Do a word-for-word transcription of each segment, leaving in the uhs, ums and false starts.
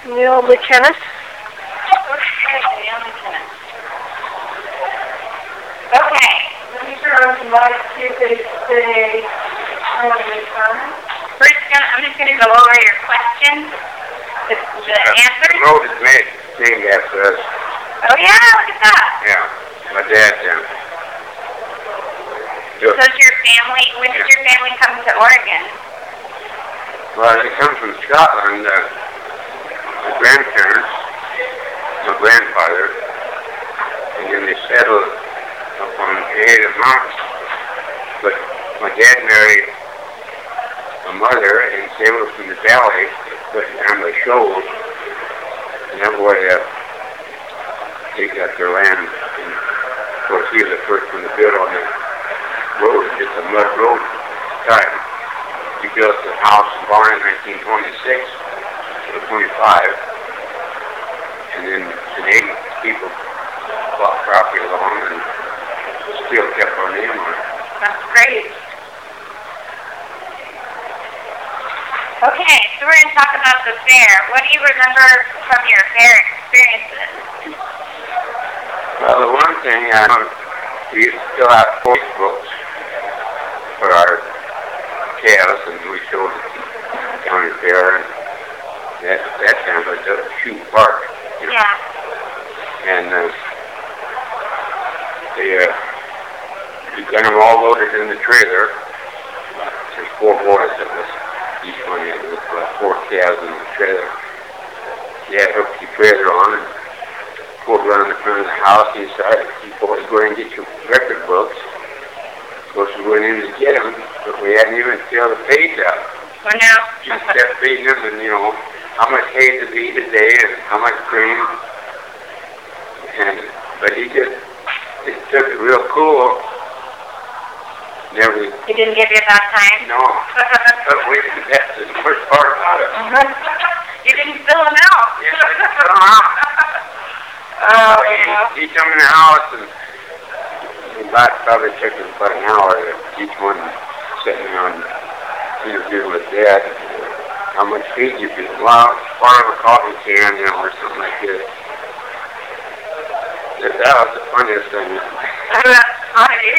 Neil McKennis. Okay, Neil McKennis. Okay, let me turn on some lights, see if they say, oh, this one. First, gonna, I'm just going to go over your questions, the, the uh, answers. The road is made, named after us. Oh, yeah, look at that. Yeah, my dad did. So does your family, when did your family come to Oregon? Well, they come from Scotland. Uh, my grandparents, my grandfather, and then they settled up on Ada Mountain. But my dad married my mother, and they were from the valley, but on the shoals, and that way uh, they got their land. And of course, he was the first one to build on the road. It's a mud road type. He built the house and barn in nineteen twenty-six or twenty-five, and then Canadian people bought property along and still kept our name on it. That's great. Okay, so we're going to talk about the fair. What do you remember from your fair experiences? Well, the one thing I know, we used to fill out post books for our calves, and we showed it to the county fair, and that, that time was a shoe park. You know? Yeah. And uh, they, uh, we got them all loaded in the trailer. There's four boys that was, each one had about four calves in the trailer. Yeah, hooked the trailer on and pulled around the front of the house. He said, you boys go and get your record books. Of course, we went in to get them, but we hadn't even filled the page out. Oh, no. Just kept feeding them, and, you know, how much hay to eat a day and how much cream. And, but he just, he took it real cool. Never. He didn't give you that time? No. But we, that's the first part about it. You didn't fill them out. Yeah, I didn't fill them out. Oh, he, yeah. he come in the house, and about, probably took him about an hour to each one sitting on, interviewing with Dad. How much feed you feed? Well, part of a coffee can, you know, or something like this. That, that was the funniest thing. That's funny.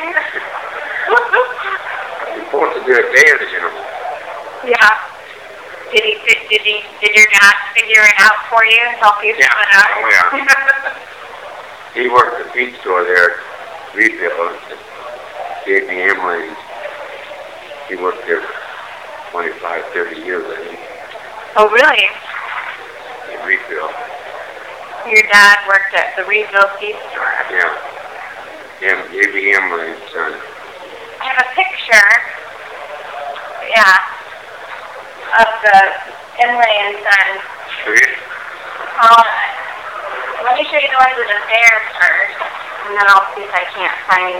You're supposed to do a day of it, you know. Yeah. Did he, did, did he, did your dad figure it out for you and help you Yeah. fill it out? Oh, yeah. He worked at the feed store there, Reedville, at J B Hamlin. He worked there twenty-five, thirty years, I think. Oh, really? In Reedville. Your dad worked at the Reedville feed store. Yeah. Yeah, J B Hamlin's son. I have a picture, yeah, of the Emily and Son. Okay. Um, let me show you the ones of the fair first, and then I'll see if I can't find.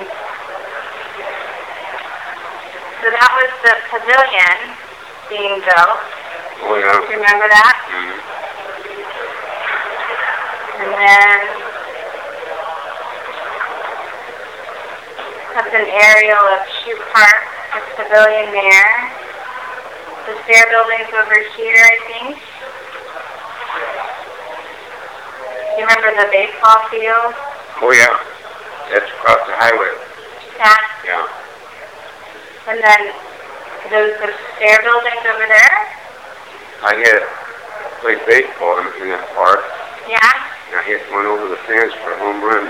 So that was the pavilion being built. Oh, yeah. Do you remember that? Mm-hmm. And then that's an aerial of Shoe Park, the pavilion there. The fair building's over here, I think. You remember the baseball field? Oh, yeah. That's across the highway. Yeah. Yeah. And then those the fair buildings over there? I had played baseball in, in that park. Yeah. And I hit one over the fence for a home run.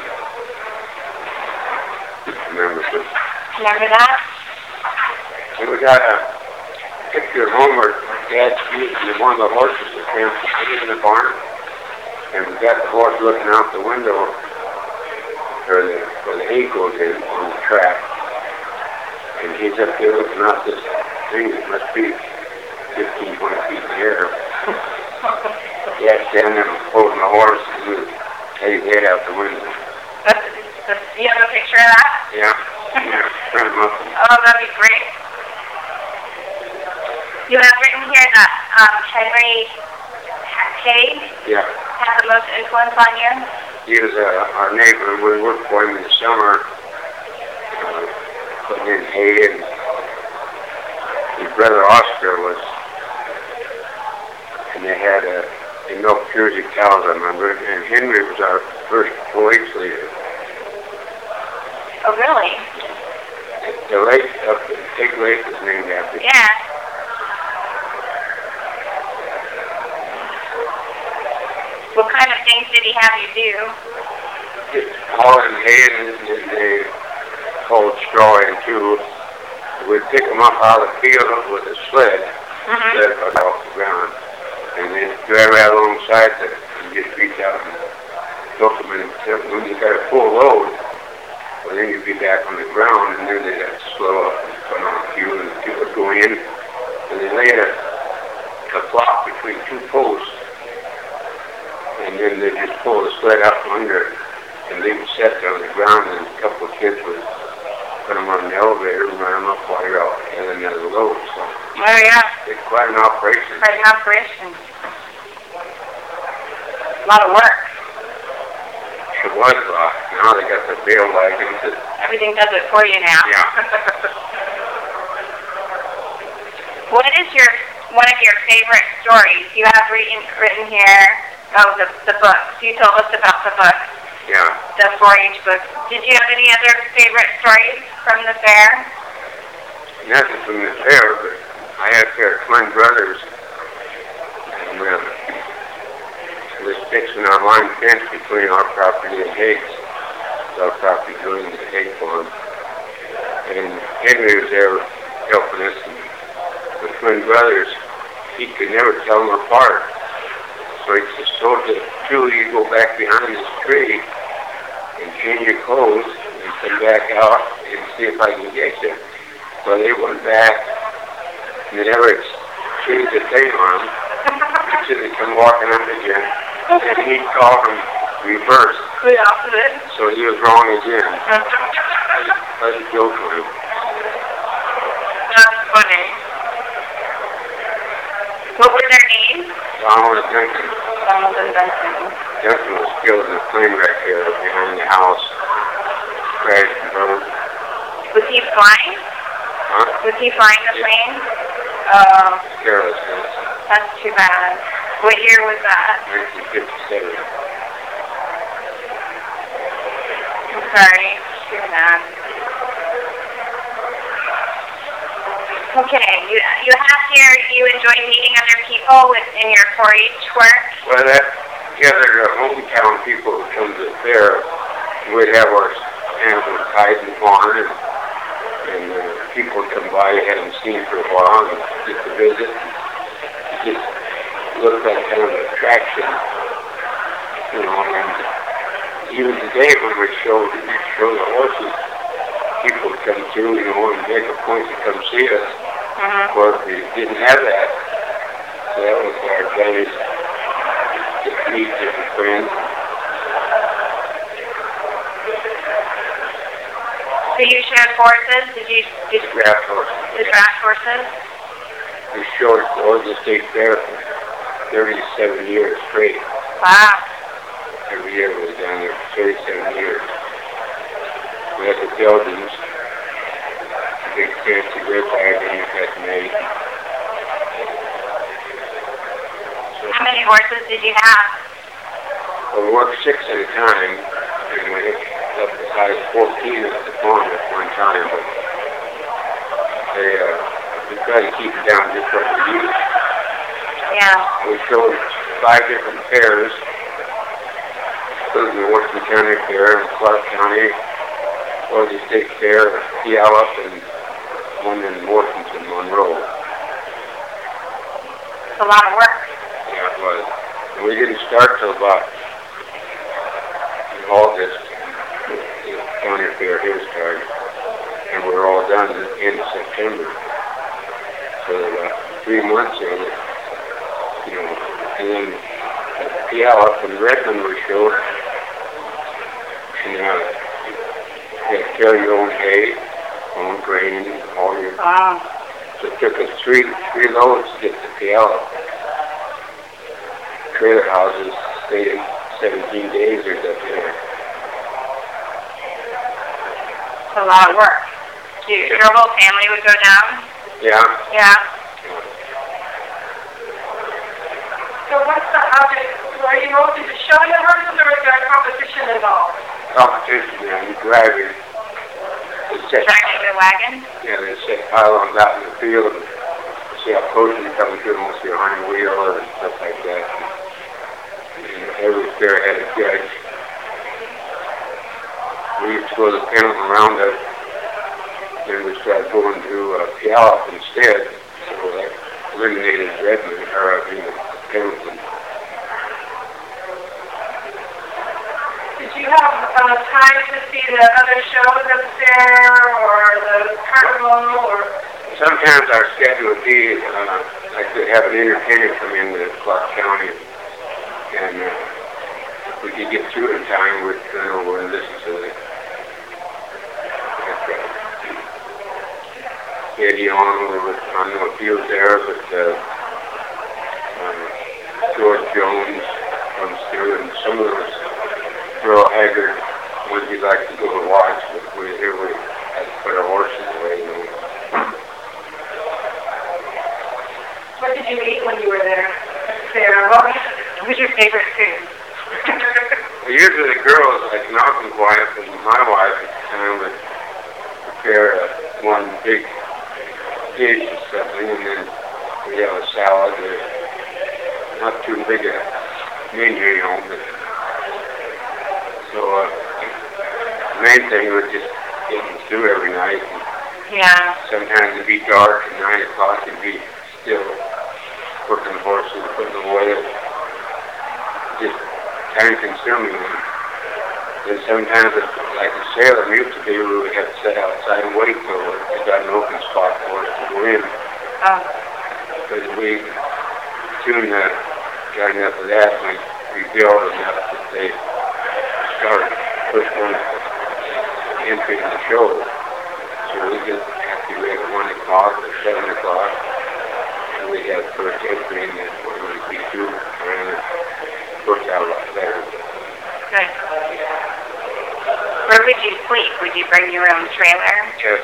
Remember this? Remember that? And we got a picture at home where Dad's using one of the horses that came in the barn. And we got the horse looking out the window where the, where the hay goes in on the track. And he's up there looking out this thing that must be fifteen, twenty feet in the air. Dad's standing there holding the horse and had his head out the window. That's, that's, you have a picture of that? Yeah. Yeah. Print him up. Oh, that'd be great. You have written here that um, Henry Haig Yeah. had the most influence on you? He was uh, our neighbor, and we worked for him in the summer, uh, putting in hay, and his brother Oscar was, and they had a They milked Jersey cows, I remember, and Henry was our first four H leader. Oh, really? The lake up at Big Lake was named after him. Yeah. What kind of things did he have you do? Just hauling hay and they hauled straw into. We'd pick them up out of the field with a sled, Mm-hmm. sled right off the ground, and then drive right alongside the, and just reach out and milk them. And when you got a full load, well, then you'd be back on the ground, and then they'd have to slow up and put on a few, and people would go in, and they laid a, a block between two posts, and then they just pull the sled out from under, and leave it set there on the ground, and a couple of kids would put them on the elevator and run them up while you're out and another load. So Oh, yeah. it's quite an operation. Quite an operation. A lot of work. It was a lot. Now they got the bale wagons that, Everything does it for you now. yeah. What is your one of your favorite stories you have written, written here? Oh, the, the books. You told us about the books, Yeah. the four H books. Did you have any other favorite stories from the fair? Nothing from the fair, but I had a pair of twin brothers, and uh, was fixing our line fence between our property and Hague's. Our property going to the Hague farm. And Henry was there helping us, and the twin brothers, he could never tell them apart. So he just told the two, you go back behind this tree and change your clothes and come back out and see if I can get you. So they went back and they never changed a thing on him. So they come walking up again and he called them reverse. The opposite. So he was wrong again. Let's joke with him. That's funny. What were their names? Donald and Duncan. Donald and Duncan. Duncan was killed in a plane wreck here behind the house. Crashed and burned. Was he flying? Huh? Was he flying the Yeah. plane? Oh, Carelessness. that's too bad. What year was that? nineteen fifty-seven. I'm sorry. Too bad. Okay, you you have here, you enjoy meeting other people within your four H work? Well, that gathered uh, hometown people who come to the fair. We'd have our animals tied and barn, and, and uh, people would come by you hadn't seen for a while and get to visit. It just looked like kind of an attraction, you know. And even today, when we show show the horses, people would come through, you know, and make a point to come see us. Mm-hmm. Of course, we didn't have that, so that was our advantage to meet different friends. So you showed horses? Did you did The draft horses. the draft horses? We showed at the Oregon State Fair for thirty-seven years straight. Wow. Every year we was down there for thirty-seven years. We had the buildings, big fancy red wagon that made. How many horses did you have? Well, we worked six at a time, and we hit up to size fourteen at the farm at one time, but they, uh, we tried to keep it down just what we used. Yeah. We showed five different fairs, including the Washington County Fair, and Clark County, Oregon State Fair, Puyallup, and one in Washington, Monroe. It's a lot of work. Yeah, it was. And we didn't start till about in August. The county fair here started, and we were all done at the end of September. So about three months of it, you know. And then Puyallup and Redmond were showed, and uh, you had to carry your own hay, own grain, all your. Wow. So it took us three three loads to get to Puyallup. Trailer houses stayed in seventeen days or up there. It's a lot of work. You, your whole family would go down? Yeah. Yeah. Yeah. So what's the Okay. So are you mostly just showing the horses, or is there a competition involved? Competition, yeah, and driving. Driving the wagon? Yeah, they set pylons out in the field and see how close you come to them, we'll see a hind wheel or stuff like that. And every fair had a judge. We used to go to the Pendleton Roundup, then we started going to uh, Puyallup instead, so that eliminated Redmond, or I mean, Pendleton. Did you have uh, time to see the other shows up there, or the carnival, or? Sometimes our schedule would be, uh, I could have an entertainer come in to Clark County, and uh, we could get through in time with, you know, and listen to the Eddie on, we was, I don't know if he was there, but uh, uh, George Jones comes through, and some of those Earl Haggard would be like to go to watch, but we here we had to put our horses away, you know. What did you eat when you were there? There, what was your favorite food? Well, usually the girls, like Malcolm's wife and my wife at the time, would prepare uh, one big dish or something, and then we have a salad, or not too big a menu, you know, but so uh, the main thing was just getting through every night. And yeah. sometimes it'd be dark at nine o'clock and be still working the horses, putting them away. Just time consuming. And sometimes, it, like a sailor used to do, we would have to sit outside and wait till we got an open spot for us to go in. Oh. Because we soon uh, got enough of that, and we built enough that they start first one entering the show. So we just have to wait at one o'clock or seven o'clock, and we have first entry in that one would be two, and it worked out a lot better. Good. Where would you sleep? Would you bring your own trailer? Yes.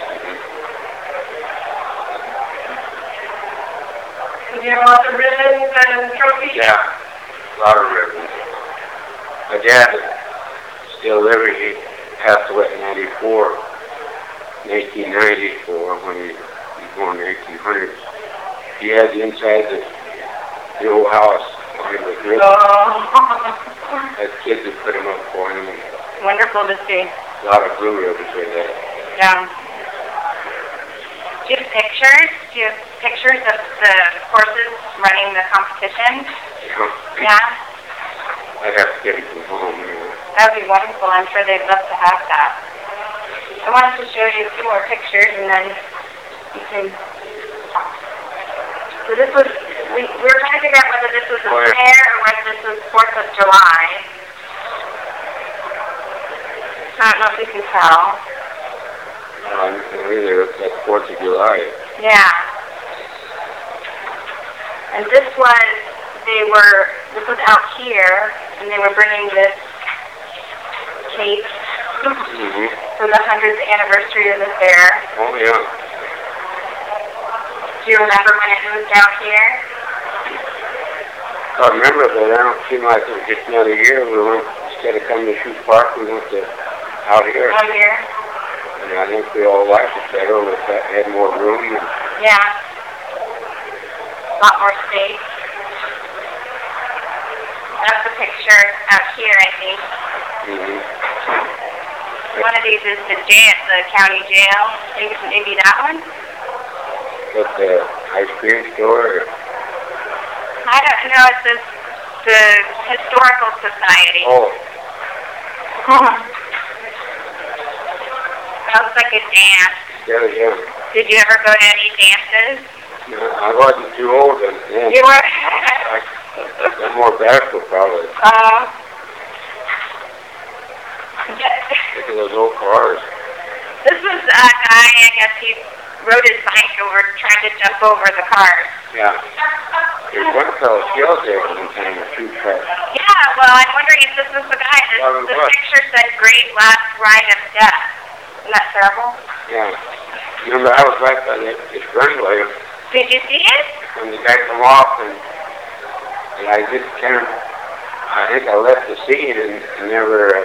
Did you have lots of ribbons and trophies? Yeah, a lot of ribbons. My dad is still living. He passed away in ninety-four, eighteen ninety-four, when he was born in the eighteen hundreds. He had the inside of the old house lined with ribbons. Oh. As kids would put them up for him. Wonderful to see. A lot of blue ribbons with that. Yeah. Do you have pictures? Do you have pictures of the horses running the competition? Yeah. Yeah? I'd have to get it from home, you know. That would be wonderful. I'm sure they'd love to have that. I wanted to show you a few more pictures, and then you can talk. So this was, we, we were trying to figure out whether this was a oh, yeah. fair or whether this was fourth of July. I don't know if you can tell. Um, really, it's like fourth of July. Yeah. And this was, they were, this was out here, and they were bringing this cake Mm-hmm. for the hundredth anniversary of the fair. Oh, yeah. Do you remember when it moved out here? I remember, but I don't seem like it was just another year. We went, instead of coming to Shoe Park, we went to out here. Out here? And I think we all liked it better. We had more room. And yeah. A lot more space. That's the picture out here, I think. Mm-hmm. One of these is the jail, the county jail. Maybe, maybe that one? At the ice cream store? Or? I don't know. It says the Historical Society. Oh. Sounds like a dance. Yeah, yeah. Did you ever go to any dances? No, I wasn't too old then. Yeah. You were? I, I'm more bashful, probably. Uh, Look at those old cars. This was a guy, I guess he rode his bike over, trying to jump over the cars. Yeah. There's one fellow killed there one time with two cars. Yeah, well, I'm wondering if this was the guy. This, Well, the what? picture said Great Last Ride of Death. Isn't that terrible? Yeah. Remember, I was right by that, this runway Did you see it? when the guy come off and And I just kind of, I think I left the scene and, and never, uh,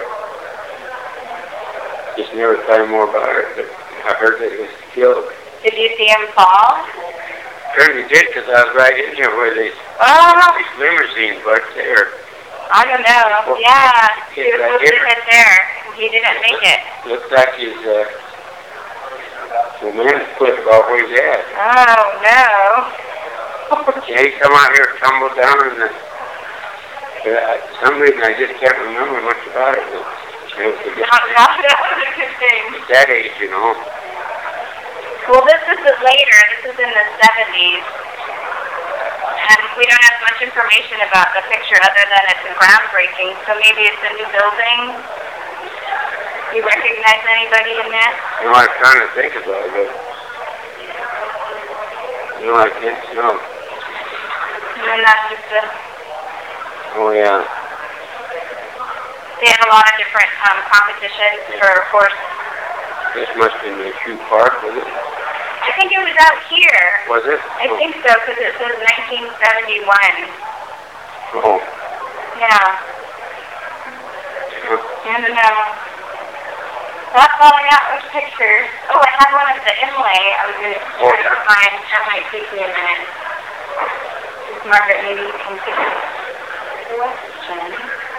just never thought more about it. But I heard that he was killed. Did you see him fall? Certainly did, because I was right in here where these, Oh, these limousines were there. I don't know. Well, Yeah, he it's was right supposed to here. get there. He didn't make it. Looks like his, uh, the man split about where he's at. Oh, no. Yeah, he come out here, tumbled down, and uh, for some reason I just can't remember much about it. But it was a good Not, thing. not, that was a good thing. At that age, you know. Well, this is the later. This is in the seventies. And we don't have much information about the picture other than it's groundbreaking. So maybe it's a new building. You recognize anybody in that? You know, I was trying to think about it, but you know, I can't, you know. And that's just a... Oh, yeah. They have a lot of different um, competitions for horse. This must have been the shoe park, was it? I think it was out here. Was it? I Oh. think so, because it says nineteen seventy-one. Oh. Yeah. Huh. I don't know. That's all I got was pictures. Oh, I have one of the inlay. I was going to Oh, try to yeah. find. That might take me a minute. Margaret, maybe you can take a question.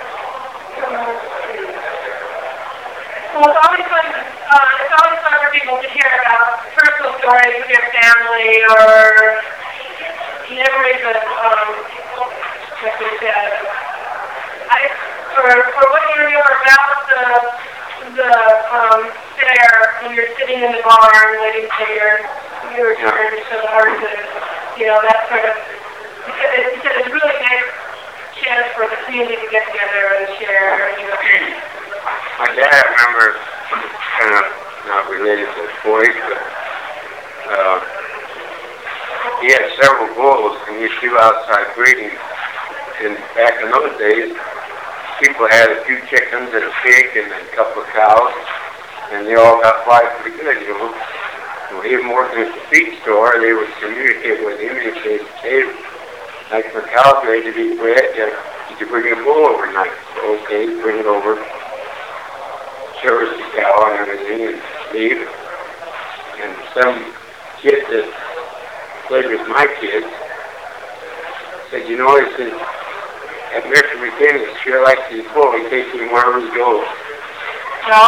Well, it's always fun. Uh, it's always fun for people to hear about personal stories with your family or memories of um, like we said. I or or what you remember about the the um, fair when you're sitting in the barn waiting for your your Yeah. turn to show the horses. You know, that sort of. It's, it's a really nice chance for the community to get together and share. You know. My dad, I remember, kind of not related to boys, but uh, he had several bulls, and he flew outside breeding. And back in those days, people had a few chickens and a pig and a couple of cows, and they all got by pretty good, you know. When he was working at the feed store, they would communicate with him and say, hey, like for cows ready to be bred, uh, did you bring a bull overnight? Okay, bring it over. Shows the cow and everything and leave. And some kid that played with my kids said, you know, he said, at Mister McKinney, sure likes his bull. He takes him wherever he goes. No.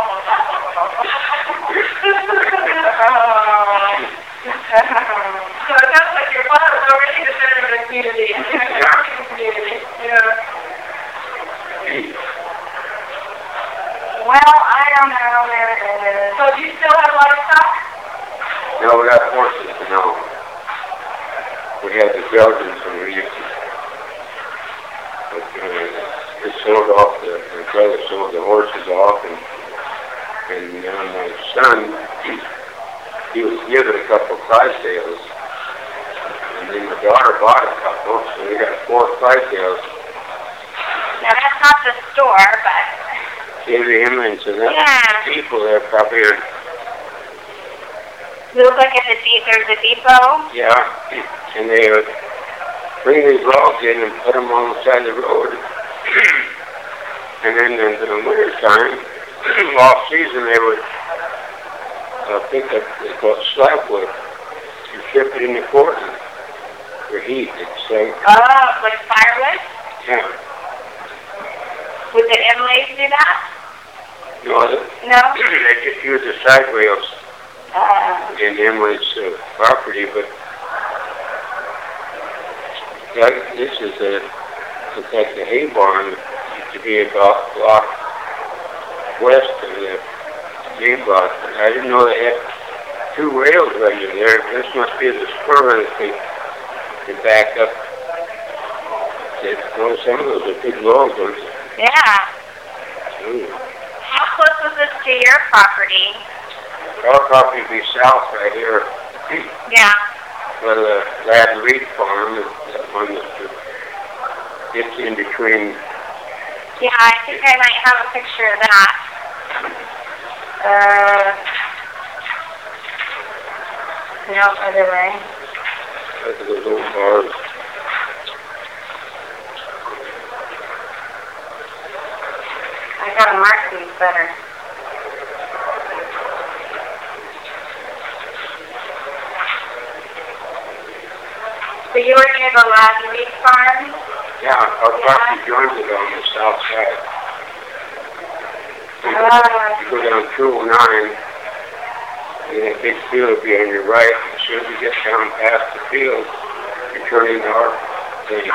So it sounds like your father was already the center of the community. Yeah. community. Yeah. Well, I don't know where it is. So do you still have livestock? No, we got horses now. We had the Belgians when we used to. But uh, they sold off, the, my brother sold the horses off, and and uh, my son, he, he was given a couple of Clydesdales. And then my daughter bought a couple, so we got four Clydesdales. Now, that's not the store, but... Gave him and so that Yeah. people there probably are, It looks like it's a de- there's a depot. yeah, and they would bring these logs in and put them on the side of the road. And then in the winter time, off season, they would uh, pick up, they call it slab wood, and ship it into Portland for heat. It's like, Oh, like firewood? yeah, Would the inlays do that? no, they No? they just use the side rails Uh, in Emily's uh, property, but that, this is a, it's like the hay barn. It used to be about a block west of the hay barn. I didn't know they had two rails right in there. This must be the spur that they, they back up. They, well, some of those are big logs. Ones. yeah. Ooh. How close was this to your property? Our property would be south right here. Yeah. Well, the Lad Reed farm is that one that it's in between. Yeah, I think I might have a picture of that. Uh, no, other way. Those little bars. I gotta mark these better. So you were near the Lavery farm? Yeah, our property joins it on the south side. You Uh, go down two oh nine, and that big field will be on your right. As soon as you get down past the field, you turn into our thing.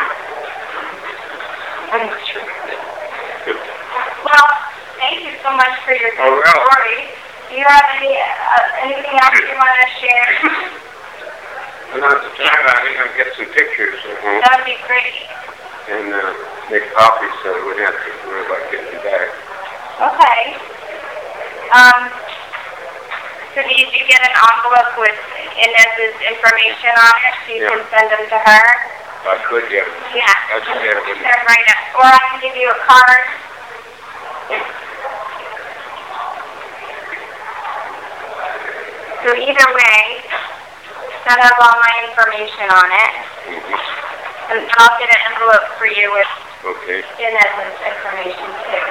that's true. Well, thank you so much for your Oh, well. story. Do you have any uh, anything else you want to share? And at the time, I think I'll get some pictures at home That would be great. and uh, make copies so we wouldn't have to worry about getting back. Okay. Um, so did you get an envelope with Inez's information on it so you Yeah. can send them to her? I could, yeah. Yeah. That's better, wouldn't it? They're right up. Or I can give you a card. So either way, that has all my information on it. Mm-hmm. And I'll get an envelope for you with Okay. Inez's information too.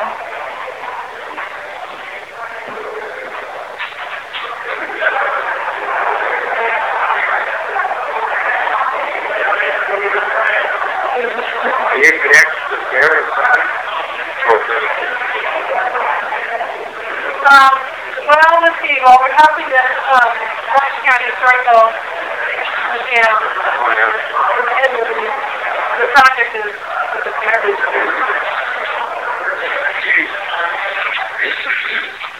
Are you connected to there or something? Okay. Um, well, let's see. Well, we're helping the um, Orange County Historical Museum, Oh, yeah. and the, the project is with the parents.